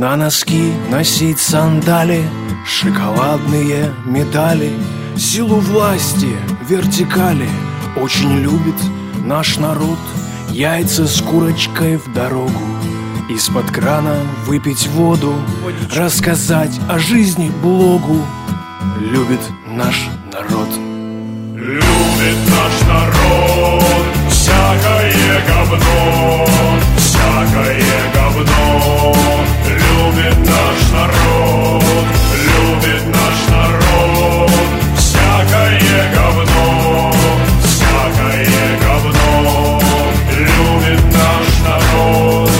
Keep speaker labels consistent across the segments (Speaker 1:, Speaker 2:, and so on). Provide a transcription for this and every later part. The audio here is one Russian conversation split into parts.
Speaker 1: На носки носить сандали, шоколадные медали, силу власти, вертикали очень любит наш народ. Яйца с курочкой в дорогу, из-под крана выпить воду, рассказать о жизни блогу. Любит наш народ.
Speaker 2: Любит наш народ всякое говно, всякое говно. Любит наш народ, любит наш народ всякое говно, всякое говно. Любит наш народ.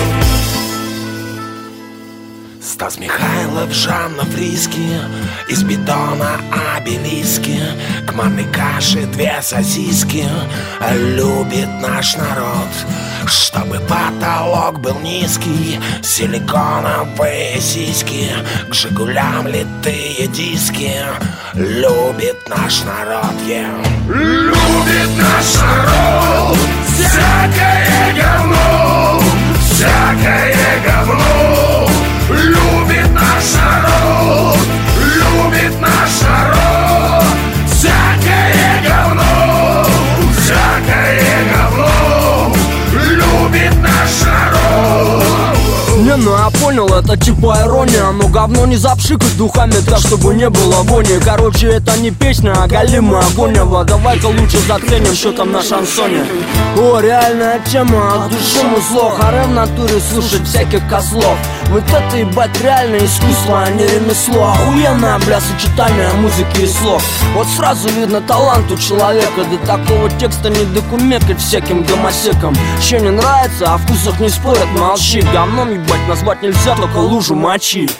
Speaker 1: Стас Михайлов, Жанна Фриски, из бетона обелиски, к манной каше 2 сосиски. Любит наш народ, чтобы потолок был низкий, силиконовые сиськи, к Жигулям литые диски. Любит наш народ,
Speaker 2: Любит наш народ всякое говно, всякое говно. Любит наш народ, любит наш народ всякое говно, всякое говно. Любит наш народ.
Speaker 3: Не, ну я понял, это типа ирония, но говно не запшикать духами так, чтобы не было вони. Короче, это не песня, а галимая агония. Давай-ка лучше заткнем, что там на шансоне. О, реальная тема, от души музло. Харе в натуре слушать всяких козлов. Вот это, ебать, реальное искусство, а не ремесло. Охуенное, бля, сочетание музыки и слов. Вот сразу видно талант у человека. До такого текста не докумекать всяким гомосекам. Че не нравится, о вкусах не спорят, молчи. Говном, ебать, назвать нельзя, только лужу мочи.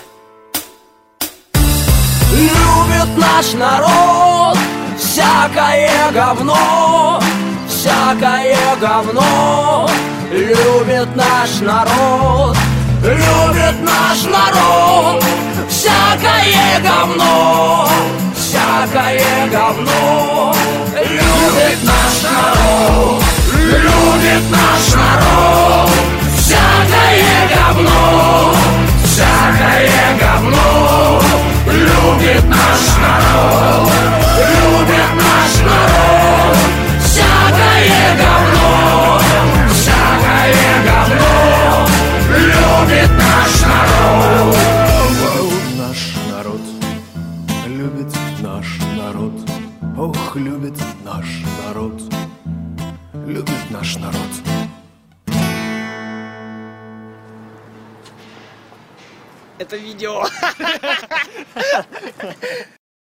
Speaker 3: Любит наш народ всякое говно, всякое говно. Любит наш народ, любит наш народ всякое говно, всякое говно. Любит наш народ, любит наш народ всякое говно, всякое говно. Любит наш народ, любит наш народ всякое говно, всякое говно. Любит наш народ.
Speaker 1: Наш народ любит наш народ. Ох, любит наш народ. Любит наш народ.
Speaker 3: Это видео.